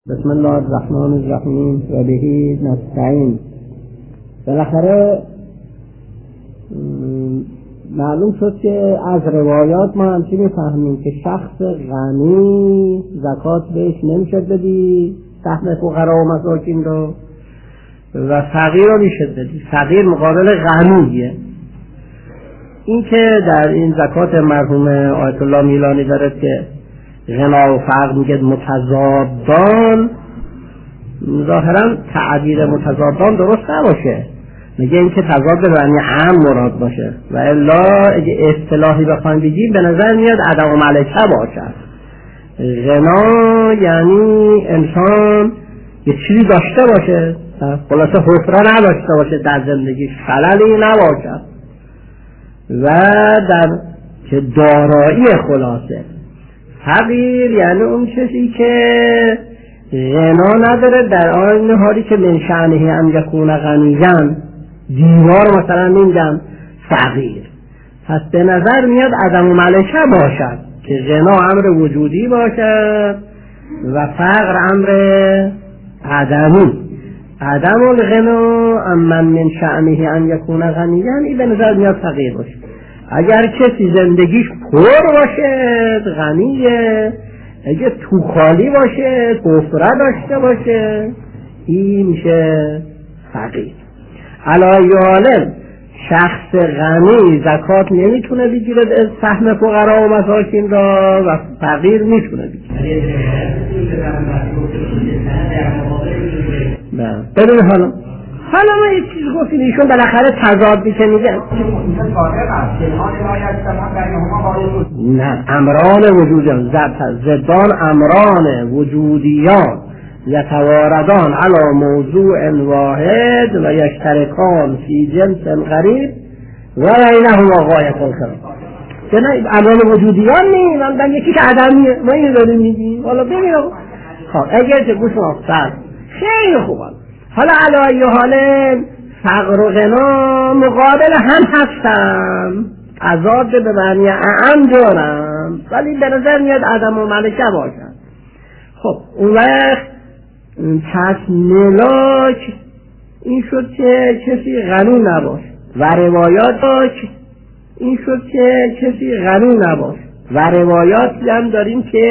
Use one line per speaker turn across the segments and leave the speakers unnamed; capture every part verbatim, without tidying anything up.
بسم الله الرحمن الرحیم و بهی نستعین. بالاخره معلوم شد که از روایات ما همچین میفهمیم که شخص غنی زکات بهش نمیشد بدی، سهم فقرا و مساکین رو، و فقیر رو میشد بدی. فقیر مقابل غنیه. این که در این زکات مرحوم آیت الله میلانی داره که غنا و فقر میگه متضادان، ظاهرا تعبیر متضادان درست نباشه، میگه این که تضاد معنی عام مراد باشه، و الا اگه اصطلاحی بخوایم بگیم به نظر میاد عدم ملکه باشه. غنا یعنی انسان یه چیزی داشته باشه، خلاصه حفره نداشته باشه در زندگیش، خللی نباشه، و در که دارایی خلاصه. فقیر یعنی اون کسی که غنا نداره، در آن حالی که من شأنه ان یکون غنیًا، دیوار مثلا میگن فقیر. پس به نظر میاد عدم ملکه باشد که غنا امر وجودی باشد و فقر امر عدمی. عدم الغنا اما من شأنه ان یکون غنیًا، این به نظر میاد فقیر باشه. اگر کسی زندگیش پر باشه غنیه، اگه تو خالی باشه حفره داشته باشه این میشه فقیر. علایالم شخص غنی زکات نمیتونه بگیره از سهم فقرا و مساکین را، و فقیر میتونه بگیره. نه ببین حالا حالا ما یک چیز گفتیم، ایشون بالاخره تضادی که میگن نه امران وجودیان زدان امران وجودیان یتواردان علی موضوع واحد و یشترکان فی جنس غریب و بینهما غایة الکمال. نه امران وجودیان نیم، من یکی که عدمیه، ما اینو داریم میگیم. حالا ببین خب اگر که گوش ما خیلی خوبه. حالا علی حال فقر و غنا مقابل هم هستم، تضاد به معنی اعم دارم، ولی به نظر میاد عدم و ملکه باشن. خب اون وقت پس ملاک این شد که کسی غنی نباش، و روایات داشت این شد که کسی غنی نباش، و روایاتی هم داریم که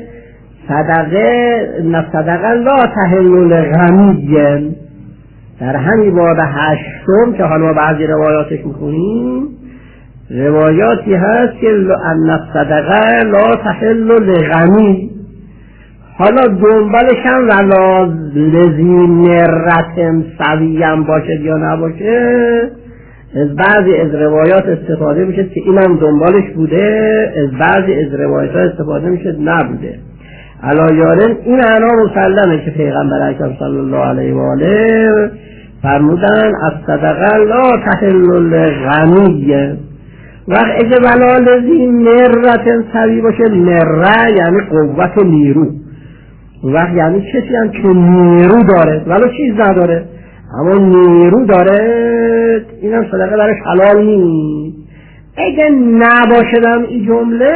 صدقه نه صدقه لا تحل للغنی. در همین باب هشتم که حالا ما بعضی روایاتش میخونیم، روایاتی هست که ان صدقه لا تحل للغنی. حالا دنبالش هم ولا لذی مرة سویم باشه یا نباشه، از بعضی از روایات استفاده میشه که اینم دنبالش بوده، از بعضی از روایات استفاده میشه نبوده. علایالن این معنا مسلمه که پیغمبر اکرم صلی الله علیه و آله فرمودن از صدقه لا تحل للغنی. وقت اگه ولا لذی مرة سوی باشه، مره یعنی قوت و نیرو، وقت یعنی کسی هم که نیرو داره ولی چیز نداره، اما نیرو داره، اینم صدقه برش حلال نیست. اگه نباشدم این جمله،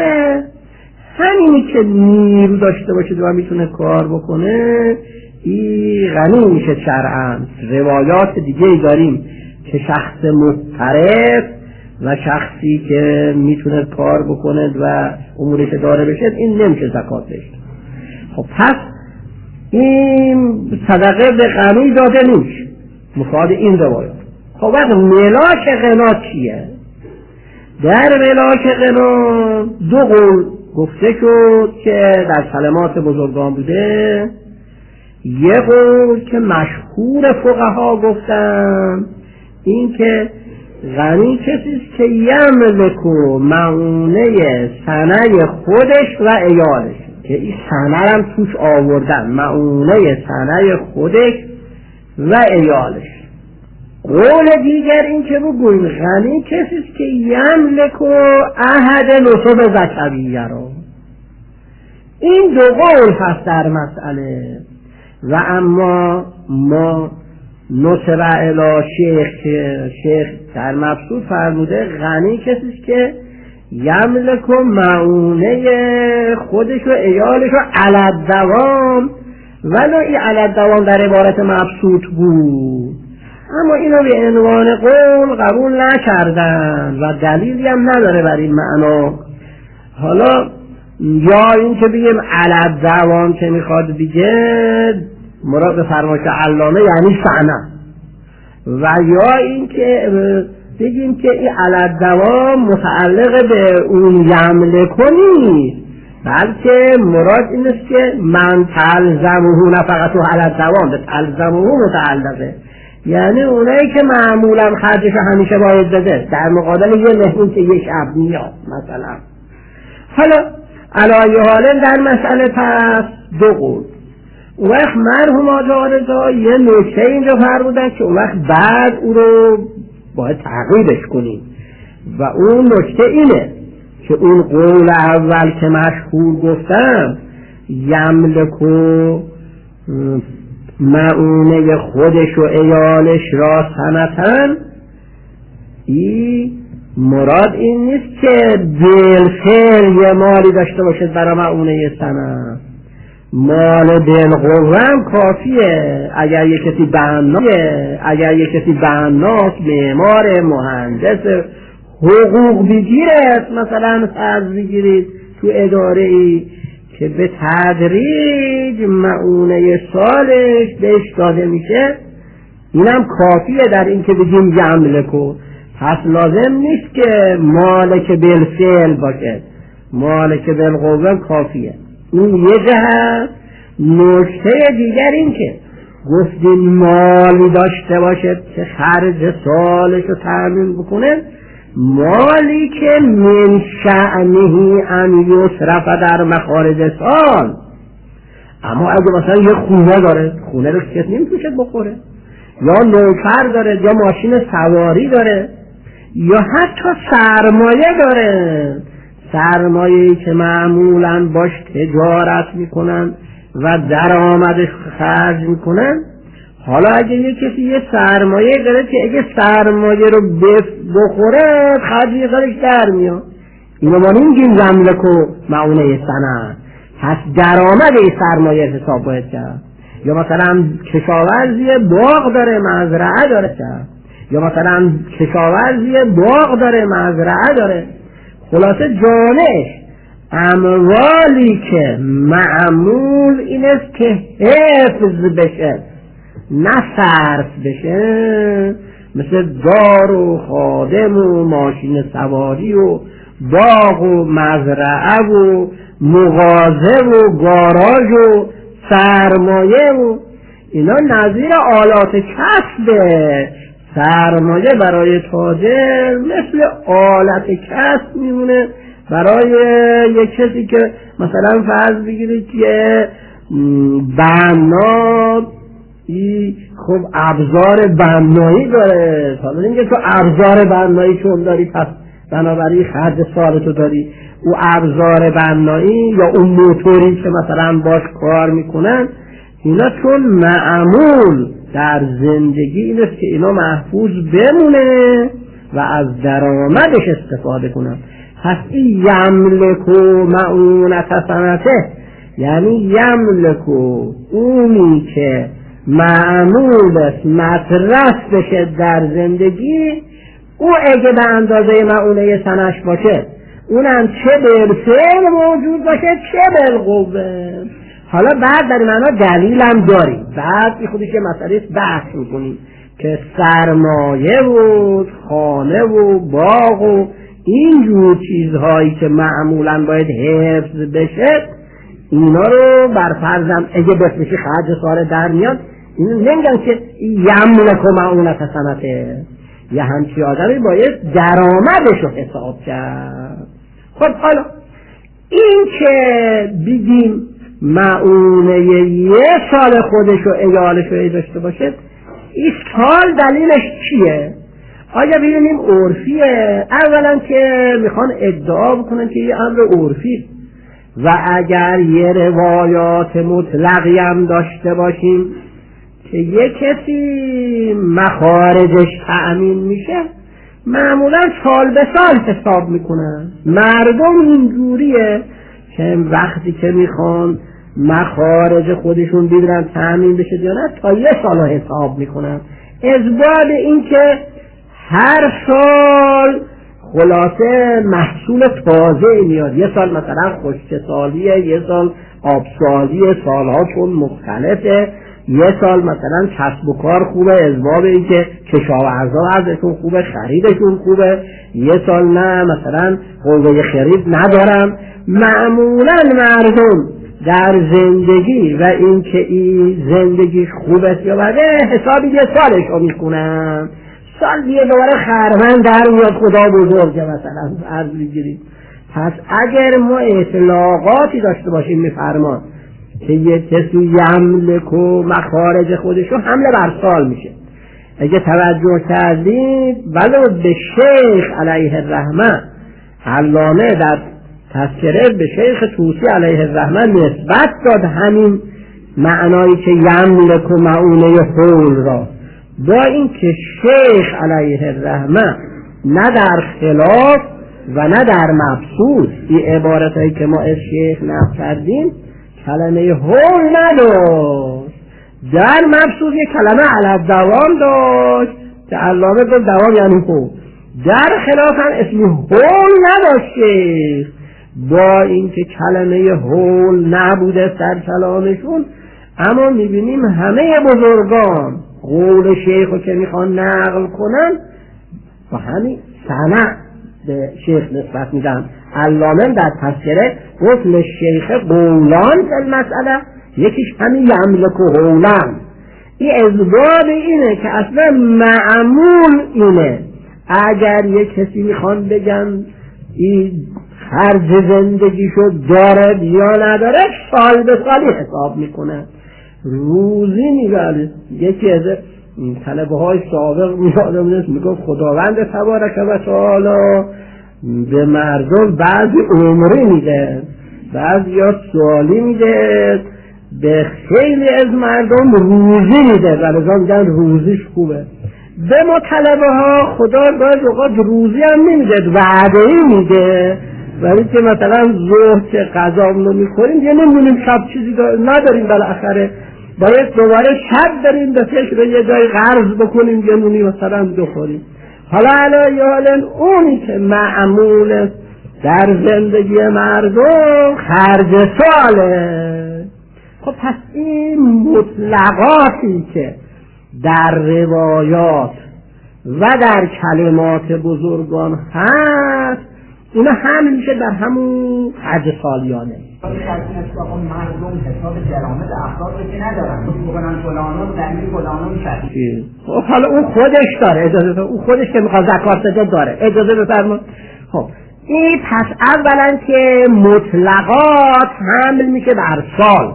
همینی که نیرو داشته باشه و میتونه کار بکنه این غنی میشه شرعاً. روایات دیگه ای داریم که شخص مضطرب و شخصی که میتونه کار بکنه و امورش داره بشه این نمیشه زکات بشه. خب پس این صدقه به غنی داده نیست مفاد این روایات. خب وقت ملاک غنا چیه؟ در ملاک غنا دو قول گفته شد که در کلمات بزرگان بوده. یه قول که مشهور فقها گفتن این که غنی کسیست که یملکو معونه سنه خودش و عیالش، که این سنه هم توش آوردن، معونه سنه خودش و عیالش. قول دیگر این که بگویم غنی کسیست که یملکو احد نصب زکویه رو. این دو قول هست در مسئله. و اما ما نصب الی شیخ شیخ در مبسوط فرموده غنی کسیست که یملکو معونه خودش و عیالش و علی الدوام ولو این علت دوام در عبارت مبسوط بود، اما اینو به عنوان قول قبول نکردن و دلیلی هم نداره بر این معنا. حالا یا این که بگیم علت دوام که میخواد بگه مراد فرمایش علامه یعنی سنه، و یا این که بگیم که این علت دوام متعلق به اون یملکو نیست، بلکه مراد این است که من تلزمه نه فقط و علت دوام به تلزمه متعلقه، یعنی اونایی که معمولا خرجش همیشه باید بده در مقابل یه مهمون که یک شب میاد مثلا. حالا علایه حالا در مسئله پس دو قول. اون وقت مرحوم آقا رضا یه نکته اینجا فرمودن که اون وقت بعد او رو باید تعقیبش کنیم و اون نکته اینه که اون قول اول که مشهور گفتم یملکو معونه خودش و ایالش را سنتن، این مراد این نیست که بالفعل یه مالی داشته باشد برای معونه سنت. مال بالقوه کافیه اگر یک کسی بنایه، اگر یک کسی بناست، معمار، مهندس، حقوق بگیره، مثلا فرض بگیرید تو اداره ای که به تدریج معونه سالش بهش داده میشه، اینم کافیه در این که بگیم یملکو. پس لازم نیست که مالک بالفعل باشه، مالک بالقوه کافیه. این یه جهت. نکته دیگر این که گفتیم مالی داشته باشه که خرج سالش رو تأمین بکنه، مالی که من شأنه ان یصرف در مخارج سال. اما اگه مثلا یه خونه داره، خونه رو کسی نمیتونه بخوره، یا نوکر داره، یا ماشین سواری داره، یا حتی سرمایه داره، سرمایه‌ای که معمولاً باش تجارت میکنن و درآمدش خرج میکنن. حالا اگه یه کسی یه سرمایه داره که اگه سرمایه رو بخوره خرجی خودش در میاد، اینو ما نمیگیم یملکو معونه سنه. پس درآمد این سرمایه حساب باید کرد. یا مثلا کشاورزی باغ داره، مزرعه داره، یا مثلا کشاورزی باغ داره، مزرعه داره. خلاصه جانش اموالی که معمول این است که حفظ بشه نه صرف بشه، مثل دار و خادم و ماشین سواری و باغ و مزرعه و مغازه و گاراژ و سرمایه و اینا نظیر آلات کسبه. سرمایه برای تاجر مثل آلت کسب میمونه برای یک کسی که مثلا فرض بگیرید که بنا خب ابزار بنایی داره، حالا اینکه تو ابزار بنایی چون داری پس بنابراین خرج سالتو داری. او ابزار بنایی یا اون موتوری که مثلا باش کار میکنن، اینا چون معمول در زندگی این است که اینا محفوظ بمونه و از درآمدش استفاده کنن. پس این یملکو معونت سنته یعنی یملکو اونی که معمولش مصرف بشه در زندگی، او اگه به اندازه معونه سنش باشه اونم چه بالفعل موجود باشه چه بالقوه. حالا بعد در معنا دلیل هم داریم، بعد این خودش یه مسئله بحث میکنیم که سرمایه و خانه و باغ و اینجور چیزهایی که معمولا باید حفظ بشه، اینا رو بر فرضم اگه بسیشی خرج سال در میاد، این نمیگن که یملک و معونت سنته. یه همچی آدمی باید درآمدش رو حساب کرد. خب حالا این که بگیم معونه یه سال خودش رو ایالش رو داشته باشه، این سال دلیلش چیه؟ آیا ببینیم عرفیه؟ اولا که میخوان ادعا بکنن که یه امر عرفی، و اگر یه روایات مطلقی هم داشته باشیم که یه کسی مخارجش تأمین میشه، معمولا سال به سال حساب میکنن. مردم اینجوریه که وقتی که میخوان مخارج خودشون بیدرن تأمین بشه یا نه تا یه سال حساب میکنن. ازباد این که هر سال خلاصه محصول تازه میاد، یه سال مثلا خشک سالیه، یه سال آبسالیه، سالها چون مختلفه، یه سال مثلا کسب و کار خوبه، ازباب این که کشاورزا ازشون خوبه، خریدشون خوبه، یه سال نه مثلا قوه خرید ندارم. معمولا مردم در زندگی و این که این زندگیش خوبه یا بده حسابی یه سالش رو میکنن، سال دیگه دوباره خرمن در میاد خدا بزرگه مثلا عرض بگیرید. پس اگر ما اطلاقاتی داشته باشیم میفرمان که یه کسی یملک و مخارج خودشو حمله بر سال میشه. اگه توجه کردید ولو به شیخ علیه الرحمه علامه در تذکره به شیخ طوسی علیه الرحمه نسبت داد همین معنایی که یملک و معونه حول را، با این که شیخ علیه الرحمه نه در خلاف و نه در مبسوط این عبارتایی که ما از شیخ نقل کردیم کلمه حول نداشت، در مبسوط یک کلمه علی دوام داشت که علامه گفت دوام یعنی حول، در خلاف هم اسمی حول نداشت شیخ، با این که کلمه حول نبوده در کلامشون. اما میبینیم همه بزرگان قول شیخ رو که میخوان نقل کنن با همین سنع به شیخ نسبت میدن. علامه در تذکره گفت لشیخ قولان در مسئله، یکیش همین یملک و قولان. این ازباب اینه که اصلا معمول اینه اگر یک کسی میخوان بگن این خرج زندگیشو داره یا نداره سال به سالی حساب میکنه، روزی میگه. یکی از طلبه های سابق میادم نیست میگه خداوند تبارک و تعالی به مردم بعضی عمری میده، بعضی یا سوالی میده، به خیلی از مردم روزی میده و لذا میگن روزیش خوبه. به ما طلبه ها خدا گاهی اوقات روزی هم نمیده، وعده‌ای میده، ولی که مثلا ظهر که غذا رو میخوریم یه نمیدونیم شب چیزی نداریم، بالاخره باید دوباره شب بریم به فکر یه جای قرض بکنیم یه نونی مثلا بخوریم. حالا علی حالا اونی که معمول در زندگی مردم خرج ساله. خب پس این مطلقاتی که در روایات و در کلمات بزرگان هست اینا هم میشه در همون خرج سالیانه.
مردم حساب درآمد افراد که ندارن میگن فلانو زمین فلانو شهری.
خب حالا اون خودش داره اجازه، اون خودش که میخواد زکات بده داره اجازه بفرما. خب این پس اولا که مطلقات حمل میشه بر سال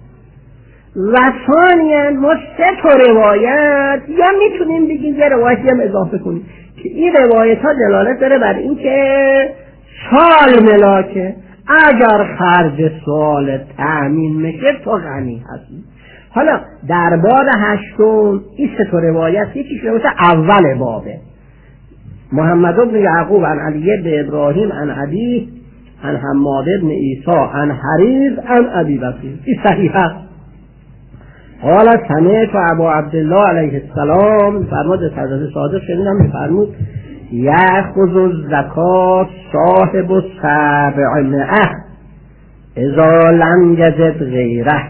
و ثانیاً ما سه تا روایت یا میتونیم بگیم یه روایتی هم اضافه کنیم که این روایت ها دلالت داره بر این که سال ملاکه، اگر خرج سال تأمین میشه تو غنی هستی. حالا در باب هشتم این سه تا روایت یکیش روایت اول بابه محمد بن یعقوب عن علی بن ابراهیم عن ابی عن حماد بن عیسی عن حریز عن ابی بکر، این صحیحه. قال سمعت ابا عبدالله علیه السلام فرمود حضرت صادق شنیدم میفرمود یأخذ الزکات صاحب سبعمائه اذا لم یجد غیره،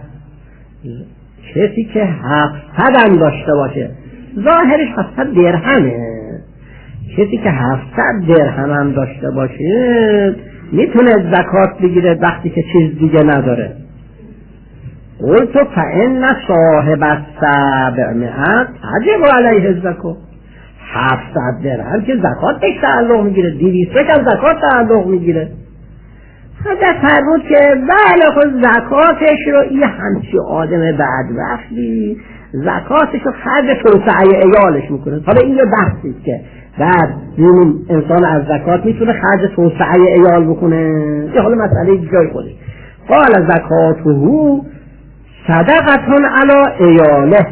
کسی که هفتصد هم داشته باشه، ظاهرش هفتصد درهمه، کسی که هفتصد درهم هم داشته باشه میتونه زکات بگیره وقتی که چیز دیگه نداره. قلت فإن صاحب السبعمائه تجب علیه الزکات، هفتصد درهم که زکات بهش تعلق میگیره، دویست هم زکات تعلق میگیره. حضرت فرمود که بله خود زکاتش رو این همچی آدم بدبختی زکاتش رو خرج توسعه عیالش میکنه. حالا این یه بحثی که بعد این انسان از زکات میتونه خرج توسعه عیال بکنه، یه حالا مسئله جای خودش. قال زکاته صدقتون علی عیاله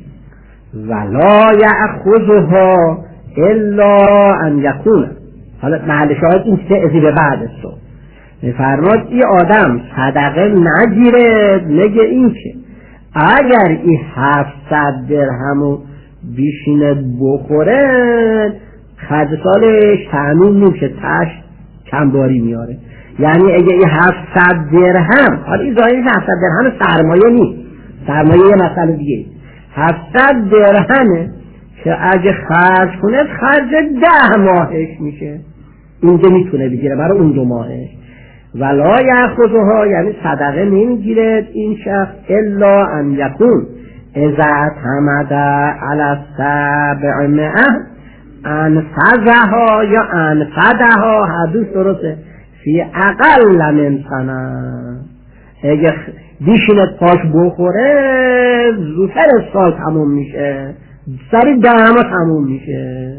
ولا یأخذها الا ان یکون. حالا محل شاهد این سه ازی به بعد است. میفرماد این آدم صدقه نگیره، نگه این که اگر این هفتصد درهمو بیشینه بخوره خرج سالش تأمین میشه، تاش کمباری میاره. یعنی اگه این هفتصد درهم، حالا این ظاهرش هفتصد درهم سرمایه نیست، سرمایه یه مسئله دیگه، هفتصد درهمه که اگه خرج کنه خرج ده ماهش میشه، اینجا میتونه بگیره برای اون دو ماهش. ولا یأخذها، یعنی صدقه نمیگیره این شخص الا ان یکون اذا اعتمد علی السبعمائه انفذها یا انفذها، حدوث درسته، فی اقل من سنه. اگه دیشینت پاش بخوره زودتر سال تموم میشه، سری دهما تموم میشه.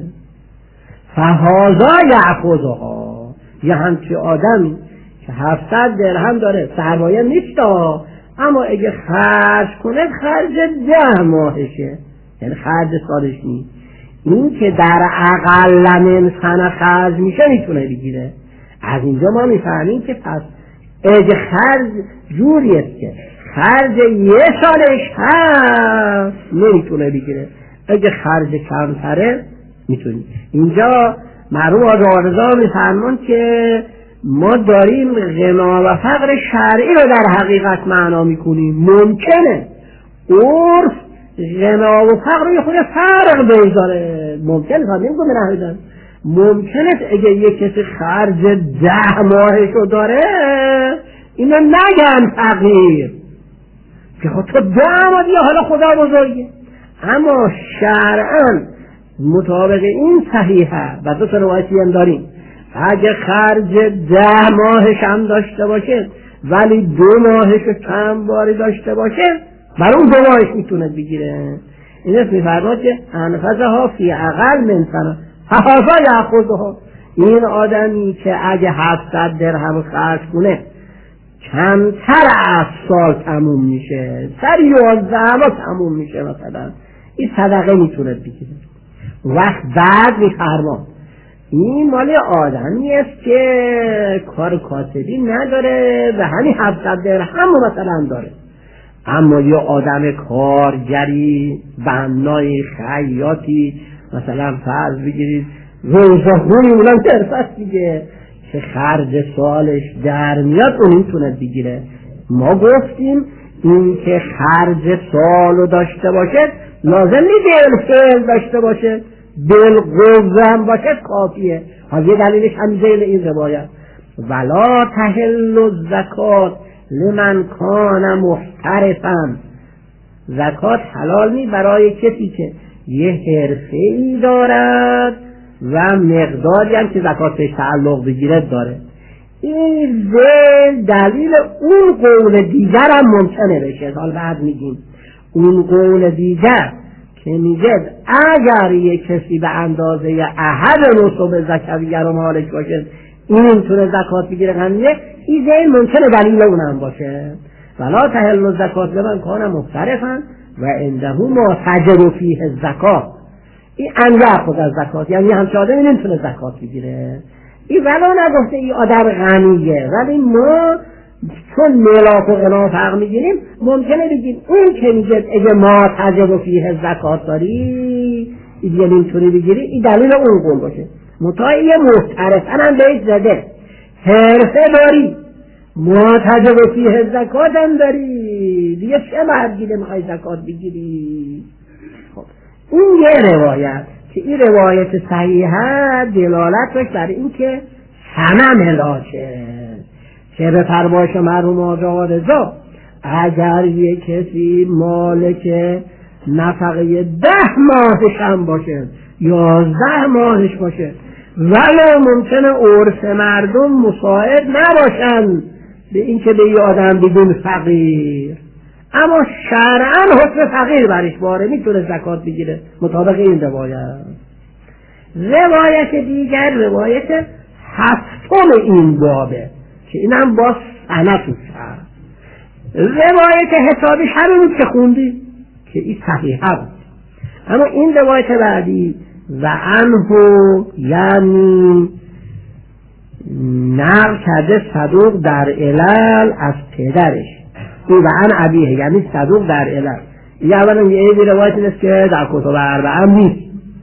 فهذا یأخذها، یه همچی آدمی که هفتصد درهم داره، سرمایه نیست اما اگه خرج کنه خرج ده ماهشه، یعنی خرج سالش نیست، این که در اقل من سنه خرج میشه میتونه بگیره. از اینجا ما میفهمیم که پس اگه خرج جوریست که خرج یه سالش هست نمیتونه بگیره، اگه خرج کمتره میتونه. اینجا مرحوم آقا رضا میفرمان که ما داریم غنا و فقر شرعی رو در حقیقت معنا میکنیم. ممکنه عرف غنا و فقر رو یه خود فرق بذاره، ممکنه تا نمیگم نهیدن، ممکنه اگه یه کسی خرج ده ماهشو داره اینو نگن فقیر که خود تو ده ماه دیگه حالا خدا بزرگه، اما شرعاً مطابق این صحیحه و دو تا روایتی هم داریم، اگه خرج ده ماهش هم داشته باشه ولی دو ماهش چند باری داشته باشه برای اون دو ماهش میتونه بگیره. این اسم میفرماد که انفذها فی اقل من سنه فهذا یأخذها، این آدمی که اگه هفتصد درهم خرج کنه کمتر از سال تموم میشه، سر یازده ماه تموم میشه مثلا، این صدقه میتونه بگیره. وقت بعد میفرماد این مال آدمی است که کار کاسبی نداره و همین هفتصد درهم مثلا داره، اما یه آدم کارگری، بنای، خیاطی، مثلا فرض بگیرید روزهوی اونم درفت دیگه که خرج سالش در میاد اون میتونه بگیره. ما گفتیم این که خرج سالو داشته باشه لازم نیست بالفعل داشته باشه، بالقوه هم باشه کافیه. حالا یه دلیلش هم زیل این روایت ولا تحل الزکات لمن کان محترفا، زکات حلال نی برای کسی که یه حرفه‌ای دارد و مقداری هم که زکات بهش تعلق بگیرد داره. این دلیل اون قول دیگر هم ممکنه بشه، حالا بعد میگیم اون قول دیگر که میگه اگر یک کسی به اندازه احد نصب زکویه رو مالک باشه این تونه زکات بگیره غنیه، این ذیل ممکنه دلیل اونم باشه. ولا تحل الزکات لمن کان محترفا و عنده ما تجب فیه الزکات، این انجا خود از زکات، یعنی همچه آدمی نمیتونه زکات بگیره. این ولا نگفته این آدم غنیه، ولی ما چون ملاک و غنا فرق میگیریم ممکنه بگیم اون که میگه اگه ما تجب فیه زکات داری دیگه نمیتونی بگیری، این دلیل اون قول باشه. متای یه محترفن هم بهش زده حرفه داری معتجب فیه زکات هم داری، دیگه چه مرگیده میخوای زکات بگیری؟ خب این یه روایت که این روایت صحیحه دلالت داشت برای این که همه ملاکه که به فرمایش مرحوم آقا رضا اگر یه کسی مالک نفقه ده ماهش هم باشه یازده ماهش باشه ولی ممکنه عرف مردم مساعد نباشن به این که به یه آدم بدون فقیر، اما شرعاً حکم فقیر برش باره میتونه زکات بگیره مطابق این روایت. روایت دیگر روایت هفتم این بابه که اینم با سند هست، روایت حسابش همین که خوندی که این صحیحه بود، اما این روایت بعدی و عنه یعنی نقل کرده صدوق در علل از پدرش او و عن ابیه، یعنی صدوق در علل. یه اولا یه ایدی روایت نیست که در کتب اربعه نیست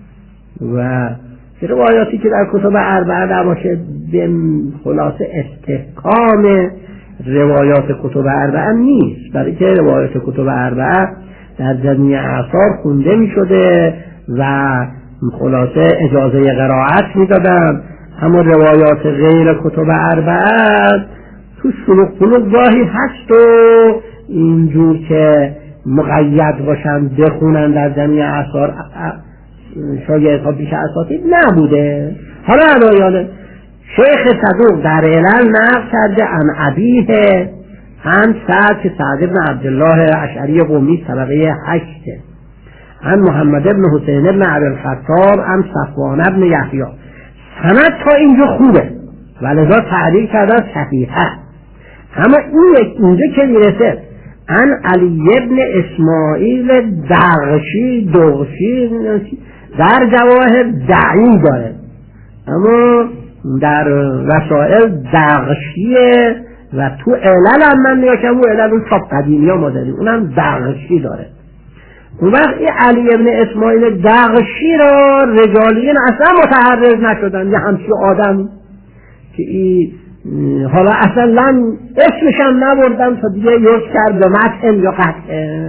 و روایاتی که در کتب اربعه در باشه به خلاصه استحکام روایات کتب اربعه نیست، برای که روایات کتب اربعه در جمعی اعصار خونده می شده و خلاصه اجازه قرائت می دادن. اما روایات غیر کتب اربعه تو سلوک سلوک گاهی هست و اینجور که مقید باشن بخونن در جمعی اعصار شاید ها بیش اساتید نبوده. حالا علایانه شیخ صدوق در علل نقل کرده عن ابیه عن سعد که سعد بن عبدالله اشعری قمی طبقه هشته عن محمد بن حسین بن عبدالخطاب عن صفوان بن یحیی. سند تا اینجا خوبه و لذا تعریف کردن صحیحه. اما این اینجا که میرسه عن علی بن اسماعیل دغشی دغشی در جواهر دعی داره، اما در وسائل دغشیه و تو علل هم من نگاه کنم و علل اون چاپ قدیمی ها ما داریم اونم دغشی داره. اون وقت این علی ابن اسماعیل دغشی را رجالیین اصلا متعرض نشدن، یه همچی آدم که ای حالا اصلا اسمش هم نبردن تا دیگه یوز کرد به متن یا قطعه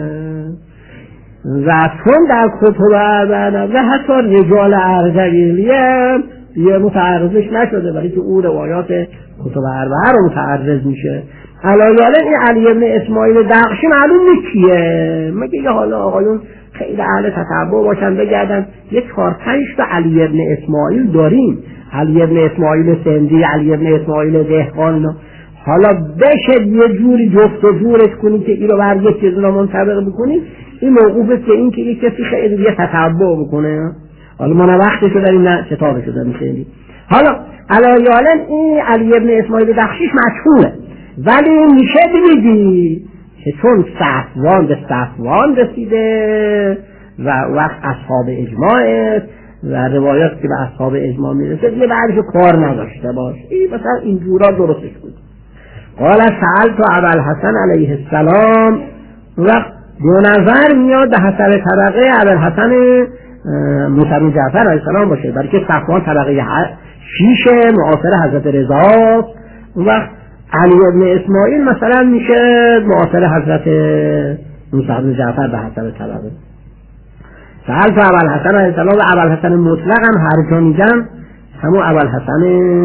و چون در کتب اربعه و حتی رجال ارجویلی هم یه متعرضش نشده، برای که او روایات کتب اربعه رو متعرض میشه. علایاله این علی ابن اسماعیل دغشی معلوم نیست کیه، مگه یه حالا آقایون خیلی اهل تتبع باشن بگردن یه چهار پنج تا علی ابن اسماعیل داریم، علی ابن اسماعیل سندی، علی ابن اسماعیل دهقان، حالا بشه یه جوری جفت و جورش کنید که این رو بر یک چیز رو منطبق بکنید، این موقوفه که این که یک کسی خیلی دیگه تتبع بکنه. حالا ما نه وقتش رو داریم نه کتابش رو داریم خیلی. حالا علایالا این علی ابن اسماعیل دغشیش مشهوره، ولی میشه بگی که چون صفوان به صفوان رسیده و وقت اصحاب اجماعه و روایات که به اصحاب اجماع میرسه دیگه بعدشو کار نداشته باش، این مثلا این جورا درستش بود. قال سألت ابوالحسن علیه السلام، وقت دو نظر میاد به حسب طبقه ابوالحسن موسی بن جعفر علیه السلام باشه، برای که صفوان طبقه شیش معاصر حضرت رضا، وقت علی ابن اسماعیل مثلا میشه معاصر حضرت موسی بن جعفر به حسب طبقه. سألت ابوالحسن علیه السلام و ابوالحسن مطلق هم هر جا میگن همون ابوالحسن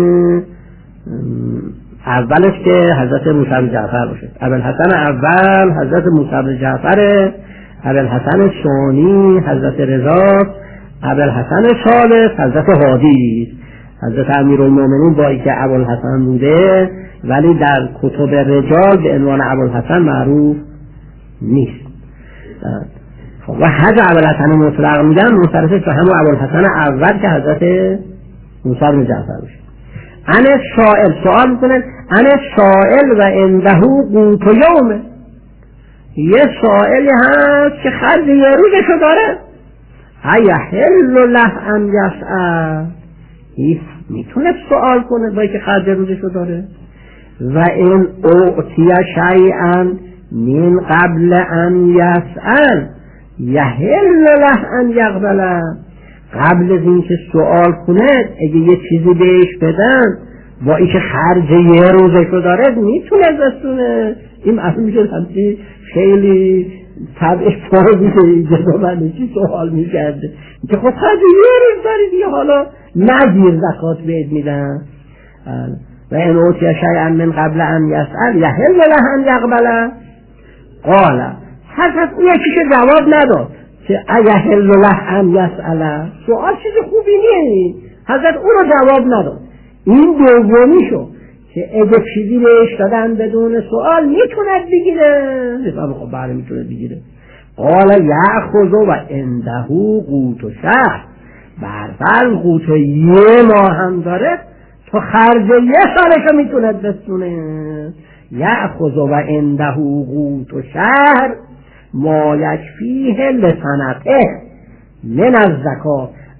اولش که حضرت موسی بن جعفر باشه، ابوالحسن اول حضرت موسی بن جعفر، ابوالحسن ثانی حضرت رضا، ابوالحسن ثالث حضرت هادی. حضرت امیرالمومنین با اینکه ابوالحسن بوده ولی در کتب رجال به عنوان ابوالحسن معروف نیست. و حج ابوالحسن مطلق میگن منصرفش به همون ابوالحسن اول که حضرت موسی بن جعفر باشه. ان سائل سوال میکنن ان سائل و عنده قوت یومه، یه سائلی هست که خرج یه روزشو داره، ایحل له ان یسأل، این میتونه سوال کنه با اینکه خرج روزشو داره. و این اعطی شیئا من قبل ان یسأل یحل له ان یقبله، قبل از اینکه سوال کنه اگه یه چیزی بهش بدن با اینکه خرج یه روزشو داره میتونه بسونه. این معلوم میشه همچی خیلی طبعش پاره میشه جدا منشی سوال میکرده که خب خرج یه روز داری دیگه، حالا نگیر زکات بهت میدن. و این اوتیه شیئا من قبل ان یسأل یحل له ان یقبله. قال حضرت اون یکیش جواب نداد که ایحل له ان یسأل، سوال چیز خوبی نیست، حضرت اون رو جواب نداد. این دومی شو که اگه چیزی بهش دادن بدون سوال میتونه بگیره، نفهم خب بله میتونه بگیره. قال یأخذ و عنده قوت شهر، برفرض قوت یه ماه هم داره تو خرج یه سالشو میتونه بسونه. یأخذ و عنده قوت شهر ما یکفیه لسنته من الزکات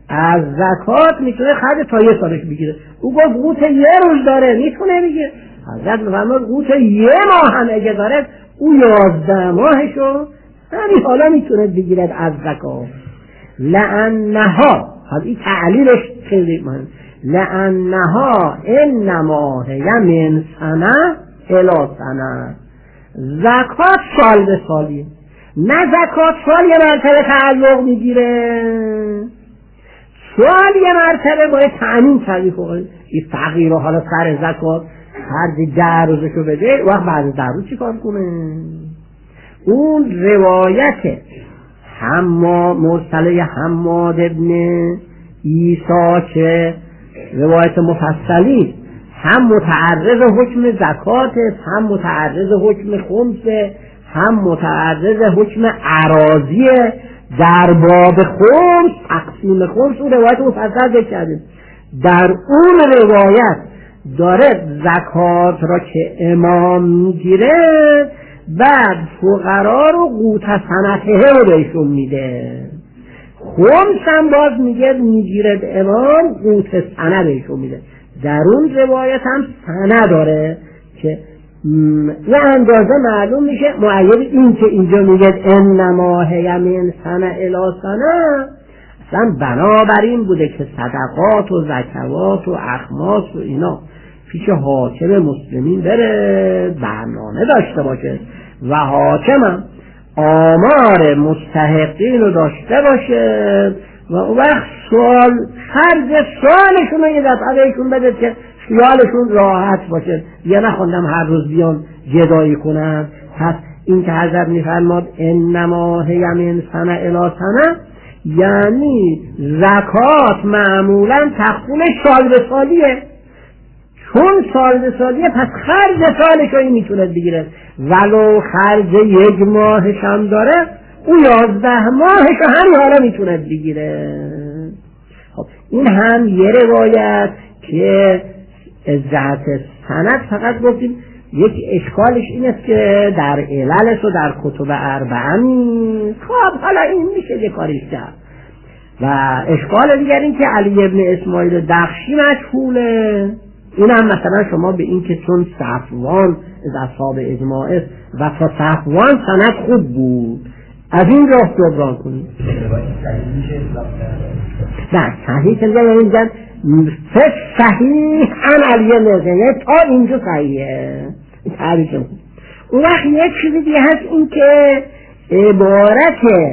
از زکات میتونه خرج تا یه سالش بگیره. او گفت قوت یه روز داره میتونه بگیره. حضرت میفرماد قوت یه ماه هم اگه داره او یازده ماهشو همین حالا میتونه بگیرد از زکات. لأنها، حالا این تعلیلش خیلی مهم، لأنها انما هی من سنه الی سنه، زکات سال به سالیه، نه زکات سال یه مرتبه تعلق میگیره، سال یه مرتبه باید تأمین تعریف کنید. این فقیر رو حالا سر زکات هر ده روزشو بده، وقت بعد ده روز چی کار کنه؟ اون روایت حماد مرسله حماد ابن عیسی که روایت مفصلی هم متعرض حکم زکات، هم متعرض حکم خمس، هم متعرض حکم اراضی در باب خمس، تقسیم خمس. اون روایت مفصل ذکر کردیم. در اون روایت داره زکات را که امام میگیره بعد فقرا رو قوت سنته رو بهشون میده. خمس هم باز میگه میگیره امام قوت سنه بهشون میده. در اون روایت هم سنه داره که یه اندازه معلوم میشه. معید این که اینجا میگه انما هی من سنه الی سنه، اصلا بنابراین بوده که صدقات و زکوات و اخماس و اینا پیش حاکم مسلمین بره برنامه داشته باشه و حاکمم آمار مستحقین رو داشته باشه و اون وقت سال خرج سالشون رو یه دفعه بهشون بده که خیالشون راحت باشه، یا نخوندم هر روز بیان جدایی کنن. پس این که حضرت میفرماد انما هی من سنه الی سنه، یعنی زکات معمولا تقسیم سال به سالیه، چون سال به سالیه پس خرج سالش رو میتونه بگیره، ولو خرج یک ماهش هم داره او یازده ماهش رو هم حالا میتونه بگیره. خب این هم یه روایت که از جهت سند فقط گفتیم. یک اشکالش این است که در عللش و در کتب اربعه نیست. خب حالا این میشه یه کاریش کرد. و اشکال دیگر این که علی ابن اسماعیل دخشی مجهوله. این هم مثلا شما به این که چون صفوان از اصحاب اجماع است و تا صفوان سند خوب بود از این راه جبران کنید. نه صحیح که یعنی میگن صحیح ان علی نزنه تا اینجا صحیحه. این تعریف کنید. اون وقت یک چیزی دیگه هست، این که عبارت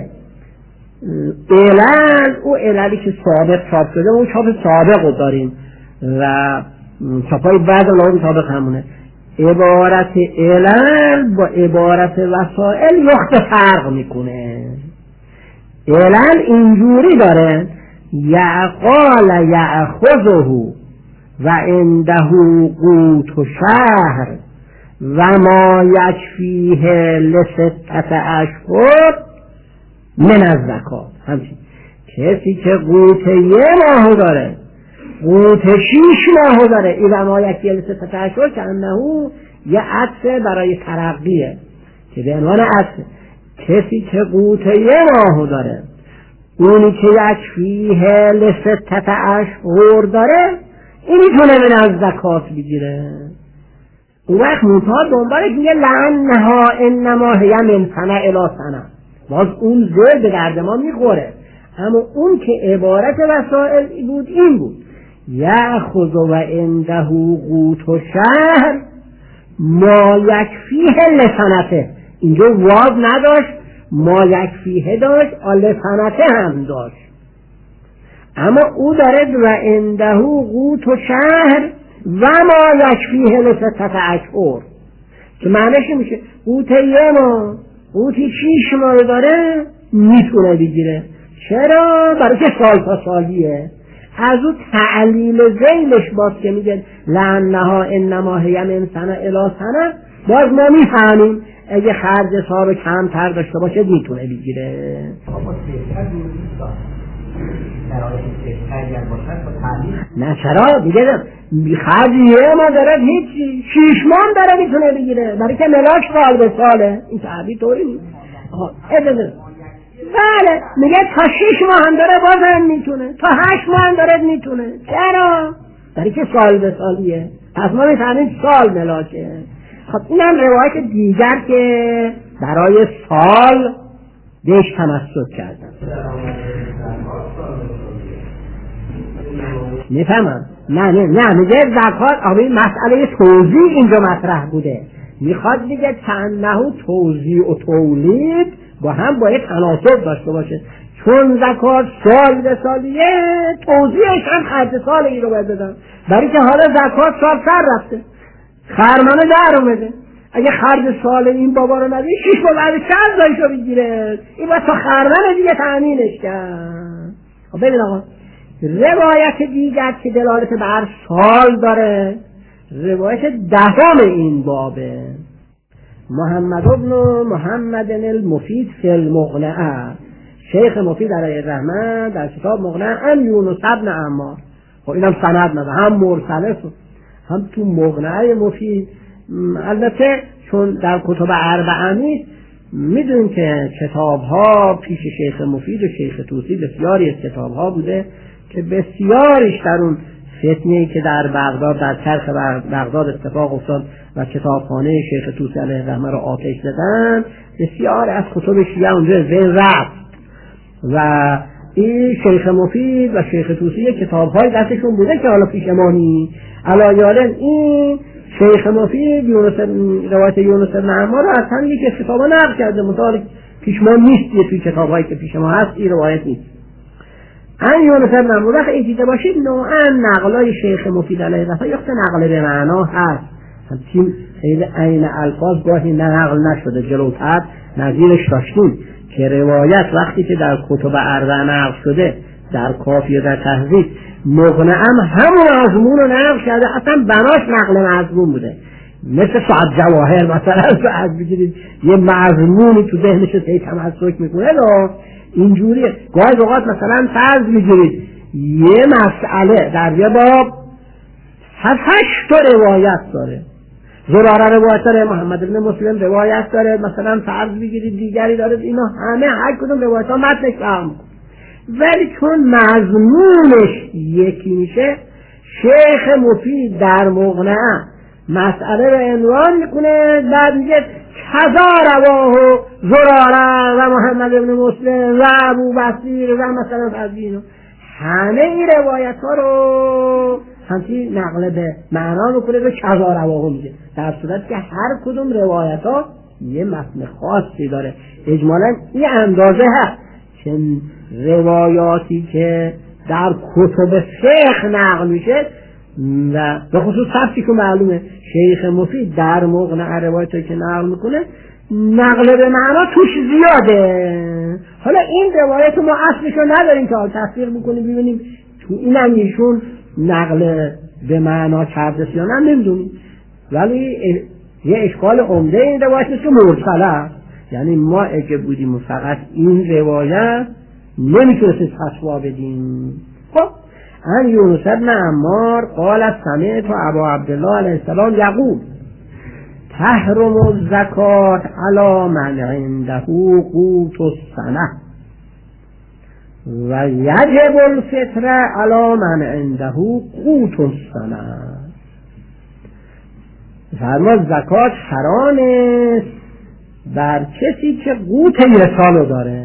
علل، او عللی که سابق چاپ شده اون چاپ سابق رو داریم و چاپای بعد اون سابق همونه. عبارت علل با عبارت وسائل نقطه فرق میکنه. علل اینجوری داره یعقال یعخذه و عنده قوت و شهر و ما یکفیه لستت اشهر من از زکات. همچین کسی که قوت یه ماه داره، قوت شیش ماه داره، این و ما یکفیه لستت اشهر که انهو یه عطف برای ترقیه که به عنوان عطف. کسی که قوت یه ماه داره، اونی که یکفیه لستت اشهر داره، این میتونه من از زکات بگیره. اون وقت منتها دنبالش میگه لعنها انما هی من سنه الی سنه. باز اون زیر به درد ما میخوره، اما اون که عبارت وسائل بود این بود یأخذ و عنده قوت و شهر ما یکفیه لسنته. اینجا واو نداشت، ما یکفیه داشت، لسنته هم داشت، اما او داره و عنده قوت و شهر و ما یکفیه لستت اشهر که معنیش میشه قوت یه ماه، قوتی شیش ماه داره میتونه بگیره. چرا؟ برای که سال تا سالیه. از او تعلیل زیلش باز که میگه لعنها انما هی من سنه الی سنه، باز ما میفهمیم اگه خرج سال رو کمتر داشته باشه میتونه بگیره. نه چرا؟ دیگه خرج یه ما داره هیچی، شیش ماه داره میتونه بگیره، برای که ملاک سال به ساله. این تعبیر طوری نیست. بله میگه تا شش ماه هم داره بازم میتونه، تا هشت ماه هم داره میتونه. چرا؟ برای که سال به سالیه، پس ما میفهمیم سال ملاکه. خب اینم روایت دیگر که برای سال بهش تمسک کردن. میفهمم؟ نه نه نه میگه زکات آبی مسئله توزیع اینجا مطرح بوده، میخواد دیگه تنهو توزیع و تولید با هم باید تناسب داشته باشه، چون زکات سال به سالیه توزیعش هم خرج سال این رو باید بدن، برای که حالا زکات سال سر رفته خرمانه در اومده، اگه خرج سال این بابا رو ندید شیش بار بعد چند زایشو بگیره، این باید تا خرمانه دیگه تأمینش کرد. خب ببین آقا روایت دیگر که دلالت بر سال داره روایت دهم این بابه، محمد ابن محمد المفید فی المقنعه، شیخ مفید علیه الرحمه در کتاب مقنعه هم یونس ابن عمار. خب اینم سند نداره، هم مرسله هم تو مقنعه مفید. البته چون در کتب اربعه نیست، میدونیم که کتاب ها پیش شیخ مفید و شیخ طوسی بسیاری از کتاب ها بوده که بسیاریش در اون فتنه‌ای که در بغداد در چرخ بغداد اتفاق افتاد و کتابخانه شیخ طوسی علیه الرحمه را آتش زدن، بسیار از کتب شیعه اونجا ذهن رفت و این شیخ مفید و شیخ طوسی کتاب‌های دستشون بوده که حالا پیش ما نیست. علاوه این شیخ مفید یونس روایت یونس بن عمار رو از هم یک از کتابا نقل کرده، مطابق پیش ما نیست، یه توی کتاب‌هایی که پیش ما هست این روایت نیست. ان یونس بن عمار وقت ایجیده باشید نوعا نقلای شیخ مفید علیه الرحمه یا نقل به معنا هست، همچین خیلی عین الفاظ گاهی نقل نشده، جلوتر نظیرش داشتیم که روایت وقتی که در کتب اربعه نقل شده در کافی و در تهذیب مقنعم همون مضمون رو نقل کرده، اصلا بناش نقل مضمون بوده، مثل ساعت جواهر مثلا ساعت بگیرید یه مضمونی تو ذهنش تی تمسک میکنه و اینجوریه. گاهی اوقات مثلا فرض میگیرید یه مسئله در یه باب هشت تا روایت داره، زراره روایت داره، محمد ابن مسلم روایت داره، مثلا فرض بگیرید دیگری داره، اینا همه هر کدوم روایت ها متنش فهم، ولی چون مضمونش یکی میشه شیخ مفید در مقنعه مسئله رو عنوان میکنه، بعد میگه کذا رواه زراره و محمد ابن مسلم و ابو بصیر و مثلا فضیل، همه این روایت ها رو همچین نقل به معنا میکنه به کذا رواه میگه، در صورت که هر کدوم روایت ها یه متن خاصی داره. اجمالا این اندازه هست که روایاتی که در کتب فقه نقل میشه و به خصوص سبکی که معلومه شیخ مفید در مقنعه روایتی که نقل میکنه نقل به معنا توش زیاده. حالا این روایت ما اصلش رو نداریم که تصدیق بکنیم ببینیم تو این هم ایشون نقل به معنا کرده یا نه نمیدونیم، ولی یه اشکال عمده این روایت نیست که مرسله، یعنی ما اگه بودیم فقط این روایت نمیتونستیم فتوا بدیم. خب ان یونس بن عمار قال سمعت ابا عبدالله علیه السلام یقول تحرم الزکات علی من عنده قوت السنه و یجب الفطر علی من عنده قوت السنه. فرما زکات حرام است بر کسی که قوت یه سالو داره.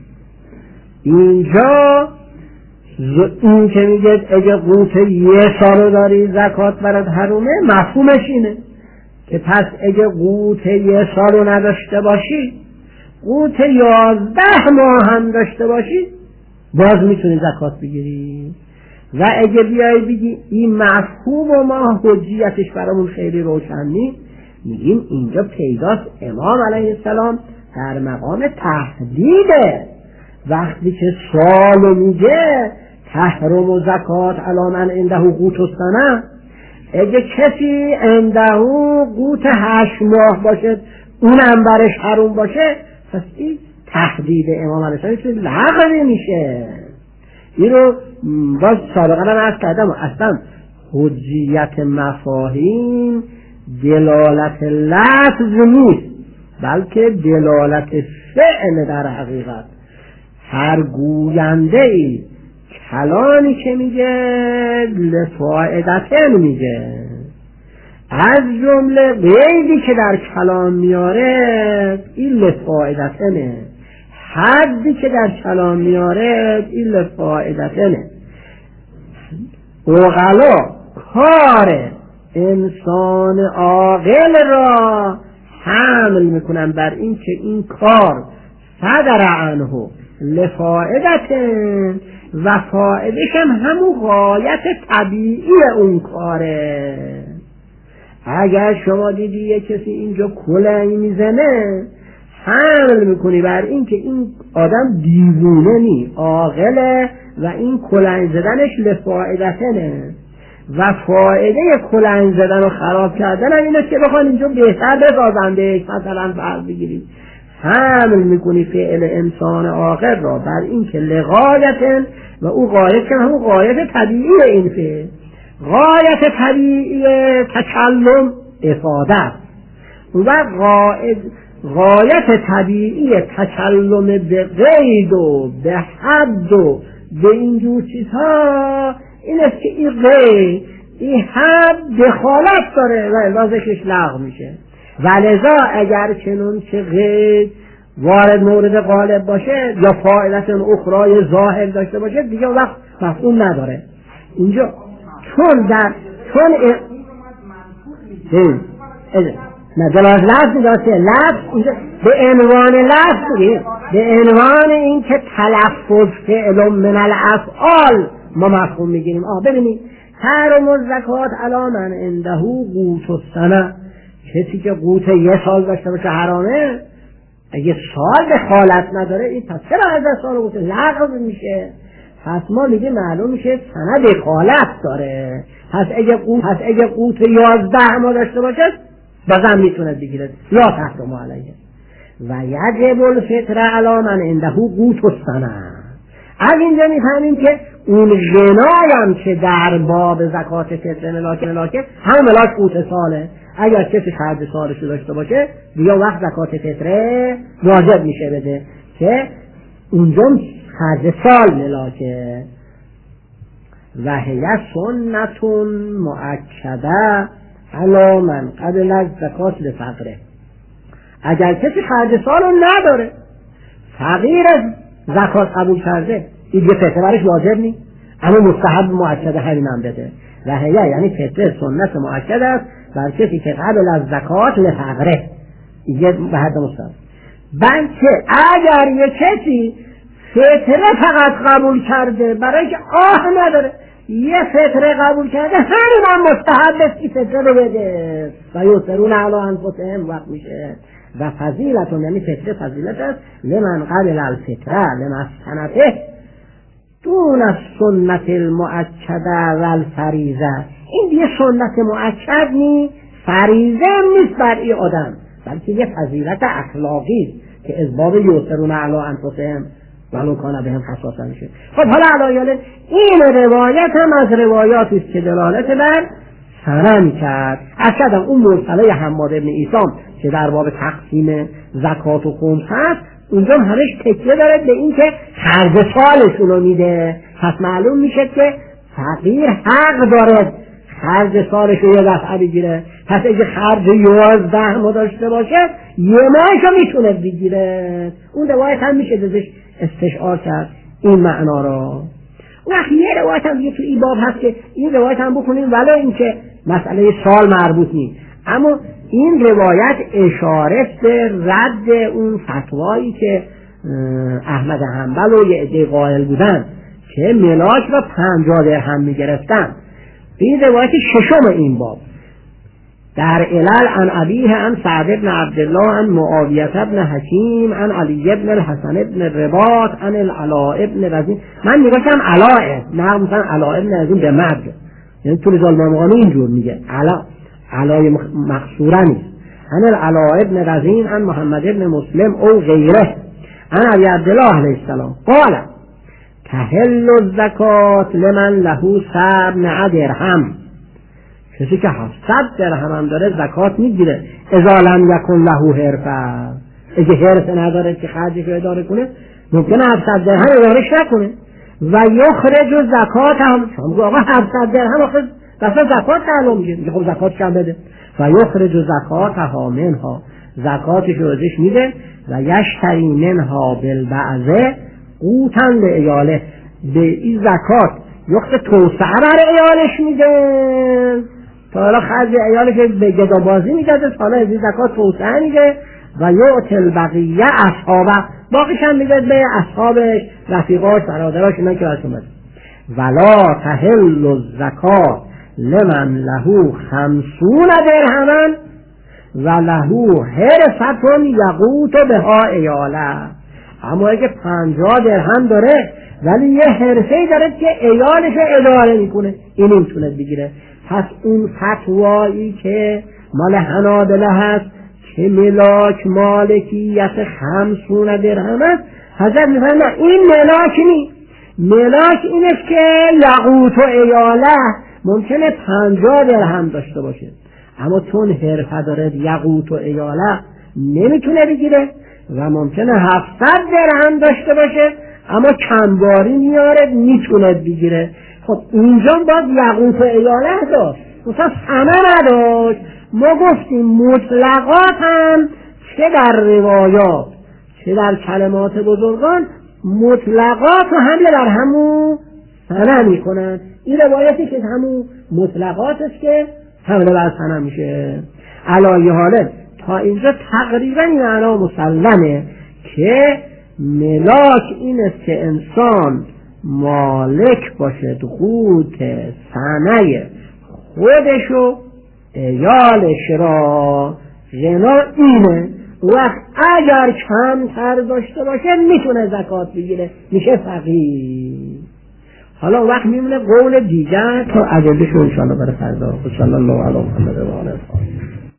اینجا این که میگه اگه قوت یه سالو داری زکات برات حرومه، مفهومش اینه که پس اگه قوت یه سالو نداشته باشی، قوت یازده ماه هم داشته باشی، باز میتونی زکات بگیری. و اگه بیای بگی این مفهوم و ما حجیتش برامون خیلی روشن نیست، میگیم اینجا پیداست امام علیه السلام در مقام تهدیده، وقتی که سالو میگه تحرم و زکات علی من عنده قوت السنه، اگه کسی عنده قوت هشت ماه باشه اونم برش حروم باشه، پس این تهدید امام علیه السلام لغو میشه. این رو باز سابقا هم عرض کردم، اصلا حجیت مفاهیم دلالت لفظ نیست بلکه دلالت فعل در حقیقت. هر گوینده ای کلامی که میگه لفائدتن میگه، از جمله قیدی که در کلام میاره این لفائدتنه، حدی که در کلام میاره این لفائدتنه. عقلا کار انسان عاقل را حمل میکنن بر این که این کار صدر عنه لفائدتن و فائدش هم همون غایت طبیعی اون کاره. اگر شما دیدی یه کسی اینجا کلنگ میزنه حمل میکنی بر این که این آدم دیوونه نی، عاقله و این کلنگ زدنش لفائدتنه و فائده کلنگ زدن و خراب کردن هم اینه که بخوان اینجا بهتر بسازن بهش مثلا فرض بگیرید. حمل میکنی فعل انسان عاقل را بر این که لغایتن و او غایت که همون غایت طبیعی این فعل، غایت طبیعی تکلم افاده و غایت غایت طبیعی تکلم به قید و به حد و به اینجور چیزها این است که این قید این حد دخالت داره و الا ذکرش لغو میشه. ولذا اگر چنون که قید وارد مورد غالب باشه یا فاعلت اخرای ظاهر داشته باشه دیگه وقت مفهوم نداره. اینجا چون در چون اه نه دلالت لفظ داشته لفظ به عنوان لفظ به عنوان این که تلفظ فعل من الافعال ما مفهوم میگیریم. آه ببینید حرم الزکات علی من عنده قوت السنه، کسی که قوت یه سال داشته باشه حرامه، اگه سال دخالت نداره این پس چرا از سال قوت لغو میشه؟ پس ما میگه معلوم میشه سنه دخالت داره. پس اگه قوت پس اگه قوت یازده ما داشته باشه بازم میتونه بگیره یا تحت ما علیه و یجب الفطر علی من عنده قوت السنه. از اینجا میفهمیم که اون غنایم که در باب زکات فطر ملاکه ملاکه هم ملاک قوت ساله. اگر کسی خرج سالش داشته باشه دیگه وقت زکات فطره واجب میشه بده که اونجا خرج سال ملاکه. و هی سنتون مؤکده علی من قبل از زکات لفقره. اگر کسی خرج سال رو نداره فقیر زکات قبول کرده این یه فطره برش واجب نی، اما مستحب مؤکده همینم بده. و هی یعنی فطره سنت مؤکد است بر کسی که قبل از زکات لفقره یه به حد مستحب. بلکه اگر یه کسی فطره فقط قبول کرده برای که آه نداره یه فطره قبول کرده همین هم مستحب است که فطره رو بده و یسرون علی انفسهم وقت میشه. و فضیلتون یعنی فطره فضیلت است لمن قبل الفطره لمسکنته دون از سنت المؤکده و الفریضه. این دیگه سنت مؤکد نی فریضه هم نیست بر این آدم، بلکه یه فضیلت اخلاقی که از باب یسرون علی انفسهم ولو کان بهم خصاصا میشه. خب حالا علایاله این روایت هم از روایاتی است که دلالت بر سنه میکرد. اصلا اون مرسله حماد ابن عیسام که در باب تقسیم زکات و خمس هست اونجا همش تکیه داره به این که خرج سالشون رو میده. پس معلوم میشه که فقیر حق داره خرج سالش رو یه دفعه بگیره. پس اگه خرج یازده ما داشته باشه یه ماهشو میتونه بگیره. اون روایت هم میشه دزش استشعار کرد این معنا را. وقت یه روایت هم دیگه تو این باب هست که این روایت هم بکنیم ولی این که مسئله سال مربوط نیست، اما این روایت اشاره به رد اون فتوایی که احمد حنبل و یه عده قائل بودن که ملاک را پنجاه درهم میگرفتن. این روایت ششم این باب در علل عن ابیه عن سعد بن عبدالله عن معاویه بن حکیم عن علی بن الحسن بن رباط عن العلاء بن رزین. من میگوشم علاء نه مثلا علاء بن رزین به مد، یعنی طول ظالمانگانی اینجور میگه علا علای مقصوره نیست. عن العلاء بن رزین عن محمد بن مسلم او غیره عن علی عبدالله علیه السلام قال تحل الزکات لمن له سبع درهم. کسی که هفتصد درهم هم داره زکات میگیره. اذا لم یکن له حرفه، اگه حرفه نداره که خرجش رو اداره کنه ممکنه هفتصد درهم ایالش نکنه و یخرج زکات هم شما آقا هفتصد درهم آخه مثلا زکات تعلم میگه میگه خب زکات کم بده و یخرج زکات ها منها زکاتش رو ازش میده و یشتری منها بالبعضه قوتن لعیاله به این زکات یخت توسعه برای ایالش میده تا حالا خرج ایالش به گدابازی میگده تا حالا از این زکات توسعه میده و یعطی البقیه اصحابه باقیش هم میده به اصحابش رفیقاش برادراش اینا که برش اومده ولا تحل الزکات لمن له خمسون درهما و له حرفتون یقوت بها ایاله اما اگه پنجاه درهم داره ولی یه حرفه‌ای داره که ایالش اداره میکنه این نمیتونه بگیره. پس اون فتوایی که مال حنابله هست که ملاک مالکیت خمسون درهم است حضرت میفرمایند این ملاک نی ملاک این است که یقوت و ایاله ممکنه پنجاه درهم داشته باشه اما چون حرفه داره یقوت و ایاله نمیتونه بگیره و ممکنه هفتصد درهم داشته باشه اما کمباری میاره میتونه بگیره. خب اینجا باید یقوت و ایاله داشت مثلا همه نداشت. ما گفتیم مطلقات هم چه در روایات چه در کلمات بزرگان مطلقات رو حمله در همون سنه میکنن. این روایتی که همون مطلقات است که حمله بر سنه میشه. علایه حاله تا اینجا تقریبا این معنا مسلمه که ملاک این است که انسان مالک باشه قوت سنه خودشو ایالش را. غنا اینه وقت اگر کمتر داشته باشه میتونه زکات بگیره میشه فقیر. حالا وقت میمونه قول دیگر تا ادله‌شو انشاءالله برای فردا. صلی الله علی محمد و آله